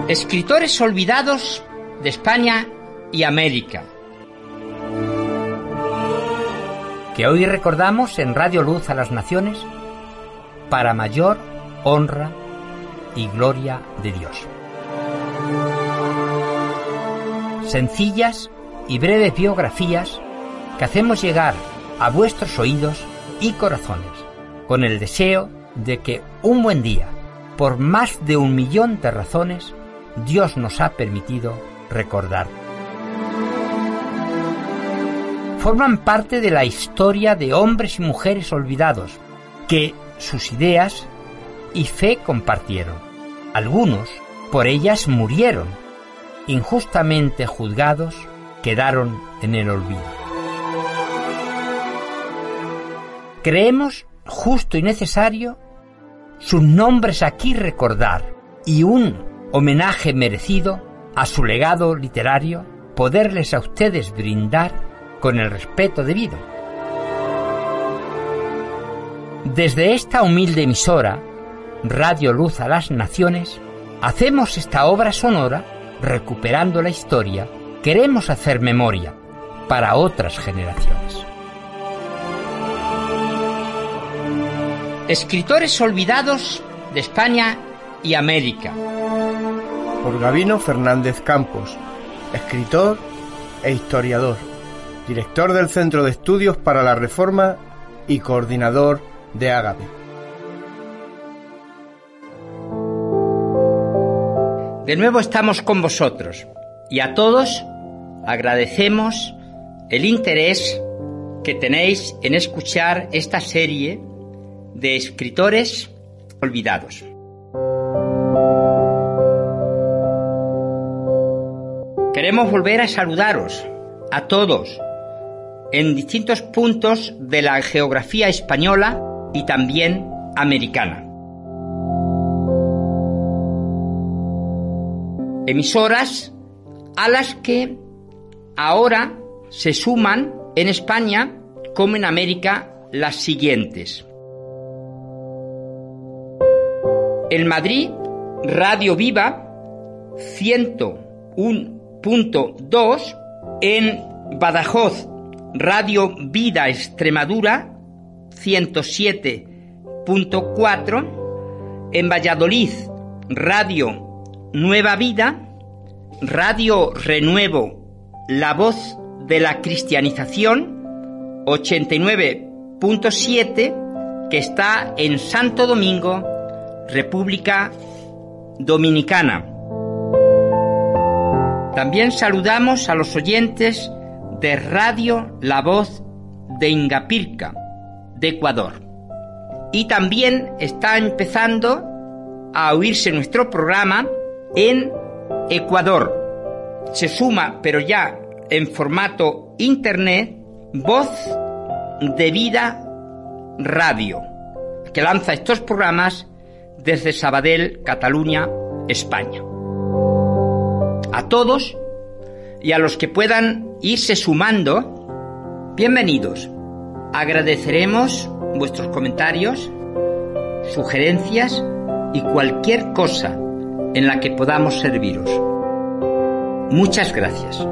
Escritores olvidados de España y América, que hoy recordamos en Radio Luz a las Naciones para mayor honra y gloria de Dios. Sencillas y breves biografías que hacemos llegar a vuestros oídos y corazones con el deseo de que un buen día, por más de 1 millón de razones, Dios nos ha permitido recordar. Forman parte de la historia de hombres y mujeres olvidados que sus ideas y fe compartieron. Algunos por ellas murieron, injustamente juzgados, quedaron en el olvido. Creemos justo y necesario sus nombres aquí recordar y un homenaje merecido a su legado literario poderles a ustedes brindar con el respeto debido. Desde esta humilde emisora, Radio Luz a las Naciones, hacemos esta obra sonora recuperando la historia. Queremos hacer memoria para otras generaciones. Escritores olvidados de España y América. Por Gabino Fernández Campos, escritor e historiador, director del Centro de Estudios para la Reforma y coordinador de Ágape. De nuevo estamos con vosotros y a todos agradecemos el interés que tenéis en escuchar esta serie de escritores olvidados. Queremos volver a saludaros a todos en distintos puntos de la geografía española y también americana. Emisoras a las que ahora se suman en España como en América las siguientes. En Madrid, Radio Viva 101.2, en Badajoz, Radio Vida Extremadura 107.4, en Valladolid, Radio Nueva Vida, Radio Renuevo, La Voz de la Cristianización 89.7, que está en Santo Domingo, República Dominicana. También saludamos a los oyentes de Radio La Voz de Ingapirca, de Ecuador. Y también está empezando a oírse nuestro programa en Ecuador. Se suma, pero ya en formato internet, Voz de Vida Radio, que lanza estos programas desde Sabadell, Cataluña, España. A todos y a los que puedan irse sumando, bienvenidos. Agradeceremos vuestros comentarios, sugerencias y cualquier cosa en la que podamos serviros. Muchas gracias.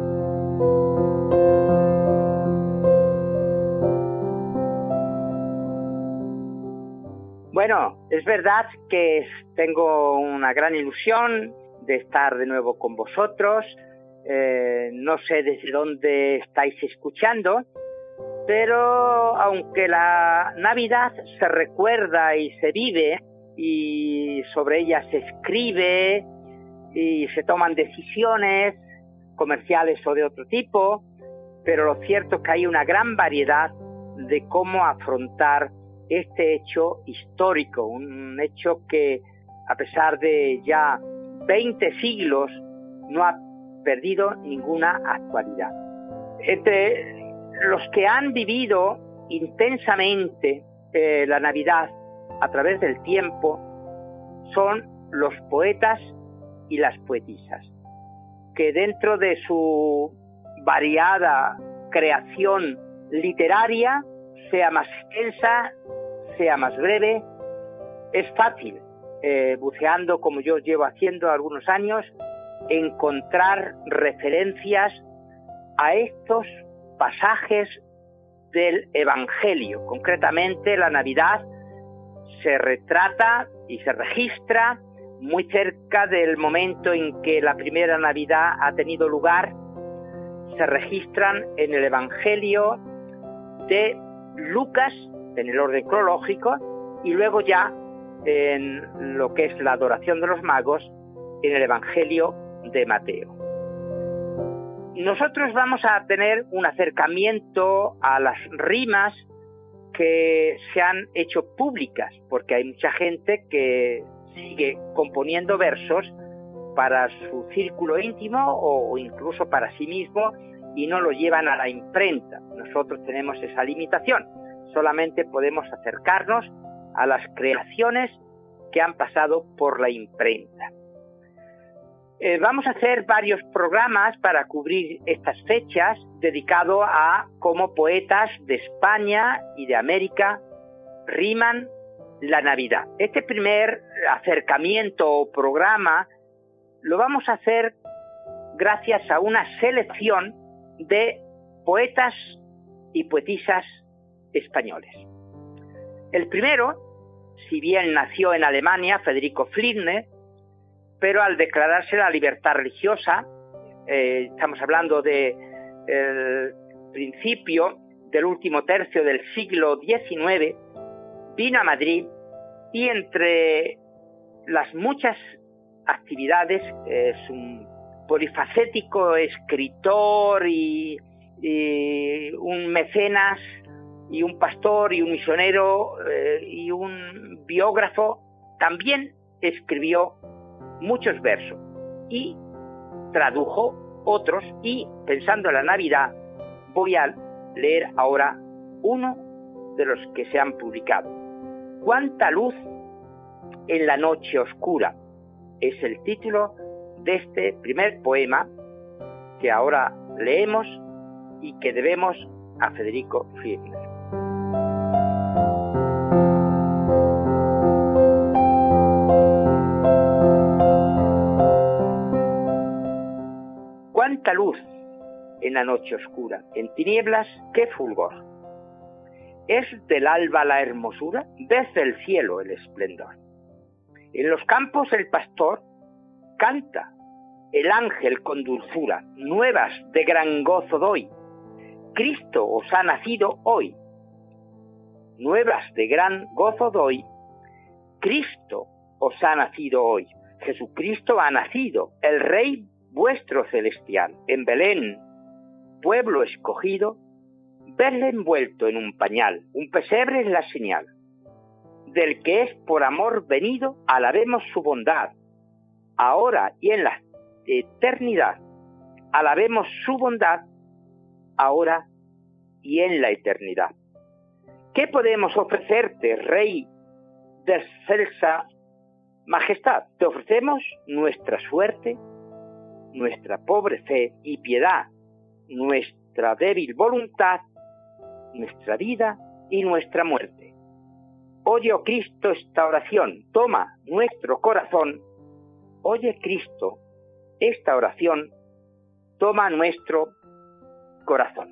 Bueno, es verdad que tengo una gran ilusión de estar de nuevo con vosotros. No sé desde dónde estáis escuchando, pero aunque la Navidad se recuerda y se vive, y sobre ella se escribe y se toman decisiones comerciales o de otro tipo, pero lo cierto es que hay una gran variedad de cómo afrontar este hecho histórico, un hecho que a pesar de ya 20 siglos no ha perdido ninguna actualidad. Entre los que han vivido intensamente la Navidad a través del tiempo son los poetas y las poetisas, que dentro de su variada creación literaria, sea más extensa, sea más breve, es fácil buceando como yo llevo haciendo algunos años, encontrar referencias a estos pasajes del Evangelio. Concretamente, la Navidad se retrata y se registra muy cerca del momento en que la primera Navidad ha tenido lugar. Se registran en el Evangelio de Lucas, en el orden cronológico, y luego ya en lo que es la adoración de los magos, en el Evangelio de Mateo. Nosotros vamos a tener un acercamiento a las rimas que se han hecho públicas, porque hay mucha gente que sigue componiendo versos para su círculo íntimo o incluso para sí mismo y no lo llevan a la imprenta. Nosotros tenemos esa limitación. Solamente podemos acercarnos a las creaciones que han pasado por la imprenta. Vamos a hacer varios programas para cubrir estas fechas dedicados a cómo poetas de España y de América riman la Navidad. Este primer acercamiento o programa lo vamos a hacer gracias a una selección de poetas y poetisas españoles. El primero, si bien nació en Alemania, Federico Fliedner, pero al declararse la libertad religiosa, estamos hablando del principio del último tercio del siglo XIX, vino a Madrid y entre las muchas actividades es un polifacético escritor y un mecenas y un pastor y un misionero y un biógrafo. También escribió muchos versos y tradujo otros, y pensando en la Navidad voy a leer ahora uno de los que se han publicado. ¿Cuánta luz en la noche oscura? Es el título de este primer poema que ahora leemos y que debemos a Federico Fliedner. Cuánta luz en la noche oscura, en tinieblas qué fulgor. ¿Es del alba la hermosura? ¿Ves del cielo el esplendor? En los campos el pastor canta, el ángel con dulzura, nuevas de gran gozo doy. Cristo os ha nacido hoy. Nuevas de gran gozo doy. Cristo os ha nacido hoy. Jesucristo ha nacido, el Rey vuestro celestial. En Belén, pueblo escogido, verle envuelto en un pañal, un pesebre es la señal. Del que es por amor venido, alabemos su bondad. Ahora y en la eternidad, alabemos su bondad, ahora y en la eternidad. ¿Qué podemos ofrecerte, Rey de excelsa majestad? Te ofrecemos nuestra suerte, nuestra pobre fe y piedad, nuestra débil voluntad, nuestra vida y nuestra muerte. Oye, oh Cristo, esta oración, toma nuestro corazón. Oye, Cristo, esta oración, toma nuestro corazón.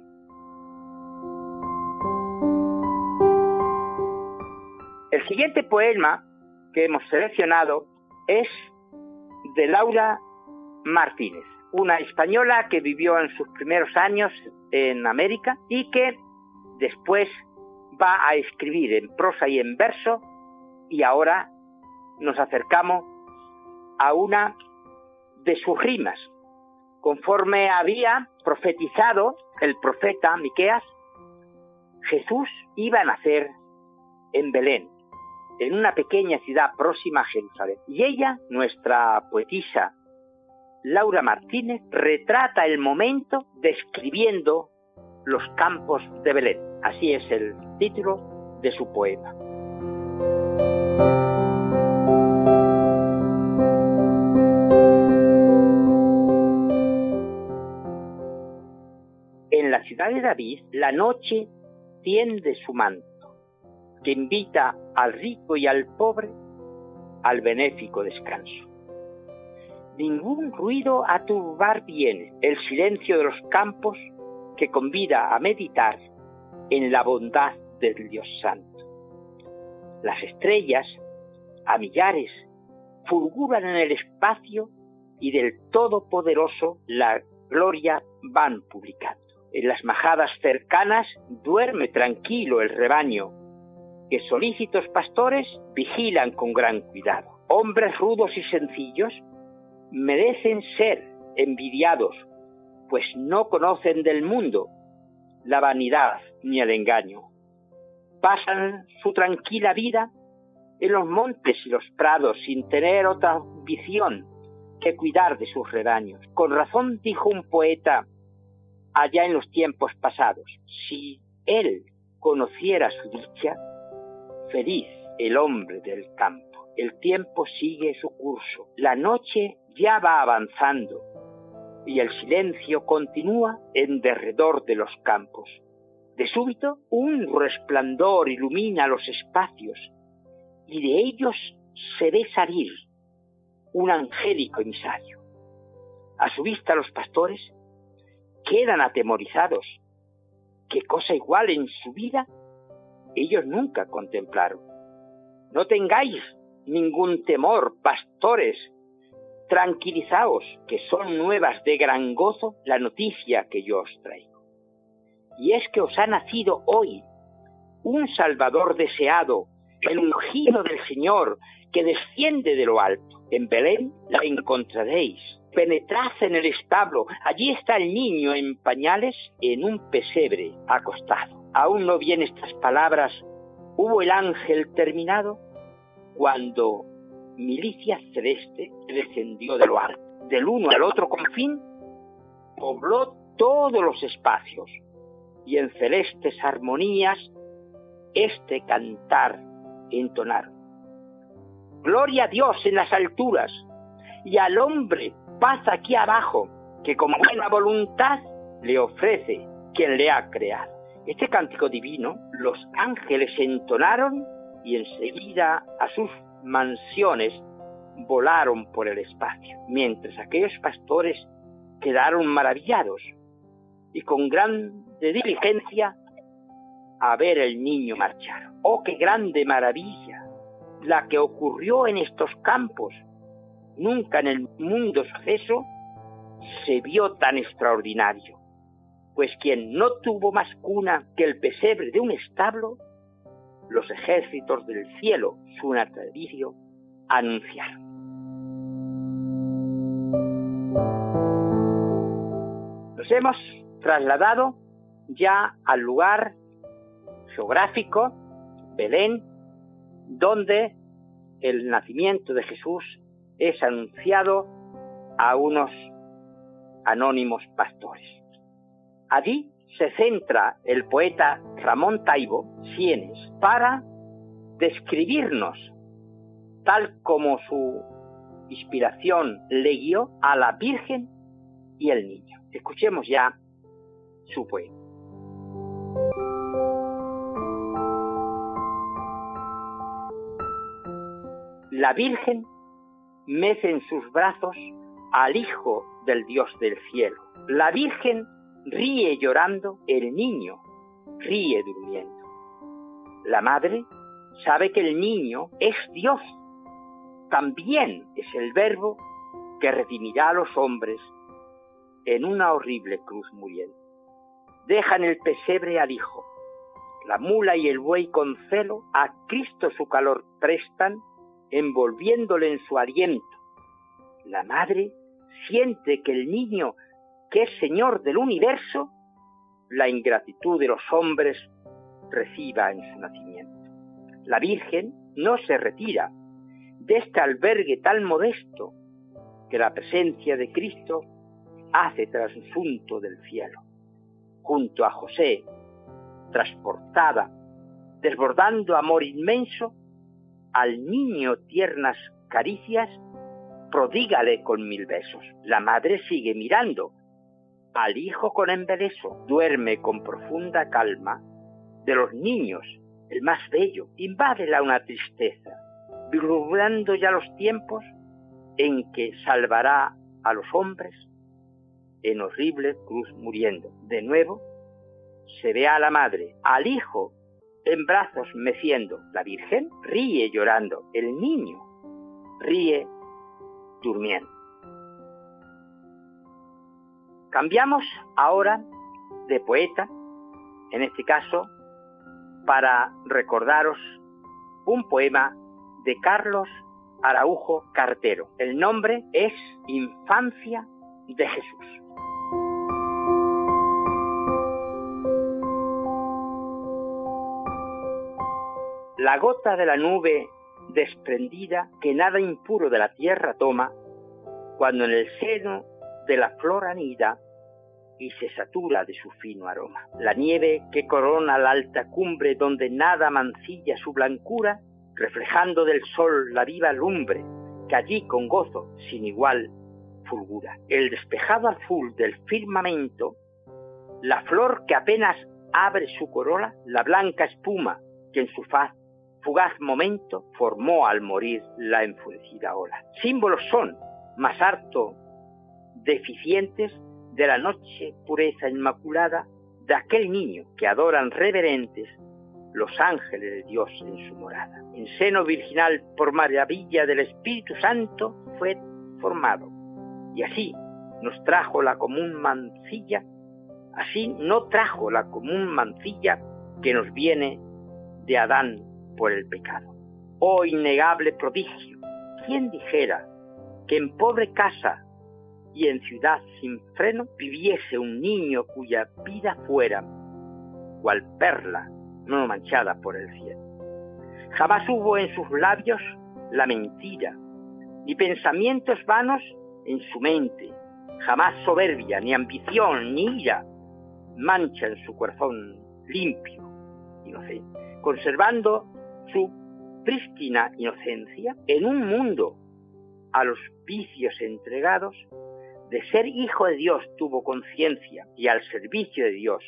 El siguiente poema que hemos seleccionado es de Laura Martínez, una española que vivió en sus primeros años en América y que después va a escribir en prosa y en verso, y ahora nos acercamos a una de sus rimas. Conforme había profetizado el profeta Miqueas, Jesús iba a nacer en Belén, en una pequeña ciudad próxima a Jerusalén. Y ella, nuestra poetisa Laura Martínez, retrata el momento describiendo los campos de Belén. Así es el título de su poema. En la ciudad de David, la noche tiende su manto, que invita al rico y al pobre al benéfico descanso. Ningún ruido a turbar viene, el silencio de los campos que convida a meditar en la bondad del Dios Santo. Las estrellas, a millares, fulguran en el espacio y del Todopoderoso la gloria van publicando. En las majadas cercanas duerme tranquilo el rebaño, que solícitos pastores vigilan con gran cuidado. Hombres rudos y sencillos merecen ser envidiados, pues no conocen del mundo la vanidad ni el engaño. Pasan su tranquila vida en los montes y los prados sin tener otra ambición que cuidar de sus rebaños. Con razón dijo un poeta allá en los tiempos pasados: si él conociera su dicha, feliz el hombre del campo. El tiempo sigue su curso, la noche ya va avanzando y el silencio continúa en derredor de los campos. De súbito, un resplandor ilumina los espacios y de ellos se ve salir un angélico emisario. A su vista los pastores quedan atemorizados. ¿Qué cosa igual en su vida ellos nunca contemplaron? No tengáis ningún temor, pastores, tranquilizaos, que son nuevas de gran gozo la noticia que yo os traigo. Y es que os ha nacido hoy un Salvador deseado, el ungido del Señor, que desciende de lo alto. En Belén la encontraréis. Penetrad en el establo, allí está el niño en pañales, en un pesebre acostado. Aún no bien estas palabras hubo el ángel terminado, cuando milicia celeste descendió de lo alto. Del uno al otro confín pobló todos los espacios, y en celestes armonías este cantar entonaron: gloria a Dios en las alturas, y al hombre paz aquí abajo, que con buena voluntad le ofrece quien le ha creado. Este cántico divino los ángeles entonaron y enseguida a sus mansiones volaron por el espacio, mientras aquellos pastores quedaron maravillados y con grande diligencia a ver el niño marchar. ¡Oh, qué grande maravilla la que ocurrió en estos campos! Nunca en el mundo suceso se vio tan extraordinario, pues quien no tuvo más cuna que el pesebre de un establo, los ejércitos del cielo, su natalicio, anunciaron. Nos hemos trasladado ya al lugar geográfico, Belén, donde el nacimiento de Jesús es anunciado a unos anónimos pastores. Allí se centra el poeta Ramón Taibo Sienes para describirnos, tal como su inspiración le guió, a la Virgen y el niño. Escuchemos ya su poema. La Virgen mece en sus brazos al Hijo del Dios del cielo. La Virgen ríe llorando, el niño ríe durmiendo. La madre sabe que el niño es Dios, también es el Verbo que redimirá a los hombres en una horrible cruz muriendo. Dejan el pesebre al Hijo, la mula y el buey con celo a Cristo su calor prestan, envolviéndole en su aliento. La madre siente que el niño, que es Señor del universo, la ingratitud de los hombres reciba en su nacimiento. La Virgen no se retira de este albergue tan modesto que la presencia de Cristo hace transunto del cielo. Junto a José, transportada, desbordando amor inmenso, al niño tiernas caricias, prodígale con 1000 besos. La madre sigue mirando al hijo con embeleso, duerme con profunda calma. De los niños, el más bello, invádela una tristeza. vislumbrando ya los tiempos en que salvará a los hombres en horrible cruz muriendo. De nuevo se ve a la madre, al hijo en brazos meciendo. La Virgen ríe llorando, el niño ríe durmiendo. Cambiamos ahora de poeta, en este caso, para recordaros un poema de Carlos Araujo Cartero. El nombre es Infancia de Jesús. La gota de la nube desprendida que nada impuro de la tierra toma, cuando en el seno de la flor anida y se satura de su fino aroma. La nieve que corona la alta cumbre donde nada mancilla su blancura, reflejando del sol la viva lumbre que allí con gozo sin igual fulgura. El despejado azul del firmamento, la flor que apenas abre su corola, la blanca espuma que en su fugaz momento formó al morir la enfurecida ola. Símbolos son, más harto deficientes, de la noche pureza inmaculada de aquel niño que adoran reverentes los ángeles de Dios en su morada. En seno virginal por maravilla del Espíritu Santo fue formado, y así nos trajo la común mancilla, así no trajo la común mancilla que nos viene de Adán por el pecado. Oh innegable prodigio, ¿quién dijera que en pobre casa y en ciudad sin freno viviese un niño cuya vida fuera cual perla no manchada por el cielo? Jamás hubo en sus labios la mentira, ni pensamientos vanos en su mente, jamás soberbia, ni ambición, ni ira manchan su corazón limpio, inocente, conservando su prístina inocencia en un mundo a los vicios entregados. De ser hijo de Dios tuvo conciencia y al servicio de Dios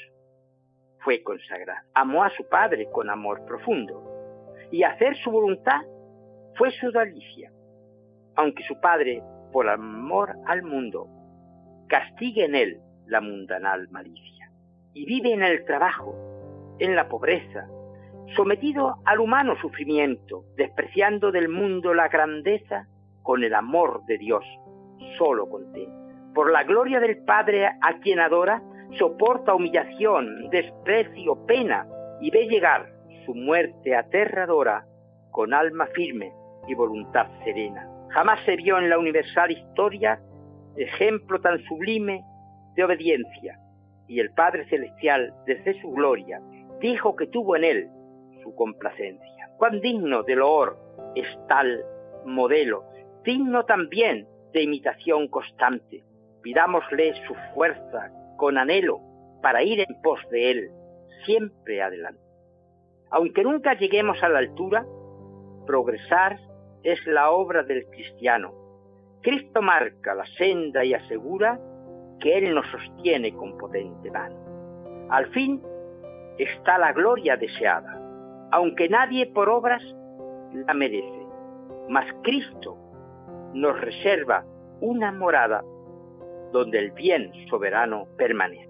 fue consagrado. Amó a su padre con amor profundo y hacer su voluntad fue su delicia, aunque su padre, por amor al mundo, castigue en él la mundanal malicia. Y vive en el trabajo, en la pobreza, sometido al humano sufrimiento, despreciando del mundo la grandeza, con el amor de Dios solo contento. Por la gloria del Padre a quien adora, soporta humillación, desprecio, pena, y ve llegar su muerte aterradora con alma firme y voluntad serena. Jamás se vio en la universal historia ejemplo tan sublime de obediencia, y el Padre Celestial, desde su gloria, dijo que tuvo en él su complacencia. Cuán digno de loor es tal modelo, digno también de imitación constante. Pidámosle su fuerza con anhelo para ir en pos de él, siempre adelante. Aunque nunca lleguemos a la altura, progresar es la obra del cristiano. Cristo marca la senda y asegura que él nos sostiene con potente mano. Al fin está la gloria deseada, aunque nadie por obras la merece, mas Cristo nos reserva una morada donde el bien soberano permanece.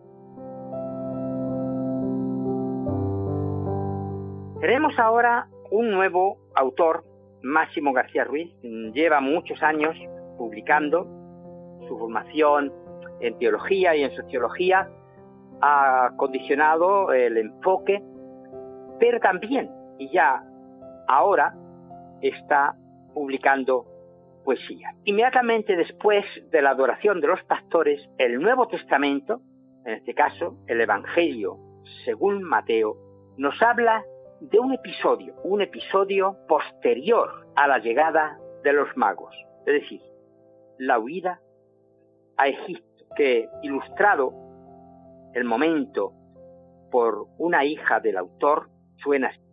Tenemos ahora un nuevo autor, Máximo García Ruiz. Lleva muchos años publicando. Su formación en teología y en sociología ha condicionado el enfoque, pero también, y ya ahora, está publicando poesía. Inmediatamente después de la adoración de los pastores, el Nuevo Testamento, en este caso el Evangelio según Mateo, nos habla de un episodio posterior a la llegada de los magos, es decir, la huida a Egipto, que ilustrado el momento por una hija del autor suena así.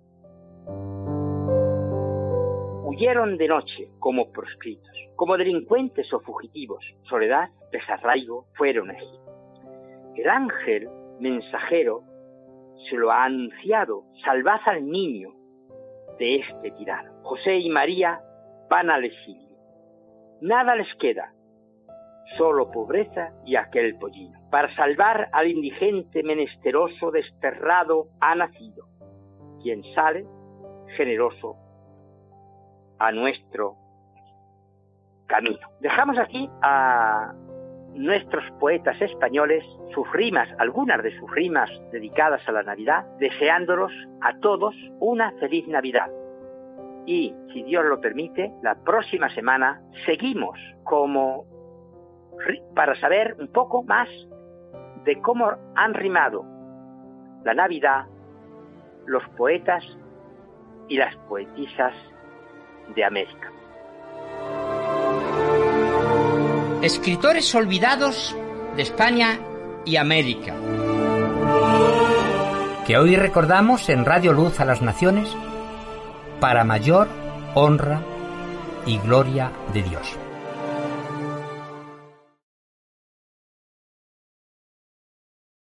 Huyeron de noche como proscritos, como delincuentes o fugitivos, soledad, desarraigo, fueron a Egipto. El ángel mensajero se lo ha anunciado: salvad al niño de este tirano. José y María van al exilio. Nada les queda, solo pobreza y aquel pollino. Para salvar al indigente menesteroso desterrado ha nacido, quien sale generoso a nuestro camino. Dejamos aquí a nuestros poetas españoles, sus rimas, algunas de sus rimas dedicadas a la Navidad, deseándolos a todos una feliz Navidad. Y, si Dios lo permite, la próxima semana seguimos para saber un poco más de cómo han rimado la Navidad los poetas y las poetisas de América. Escritores olvidados de España y América, que hoy recordamos en Radio Luz a las Naciones para mayor honra y gloria de Dios.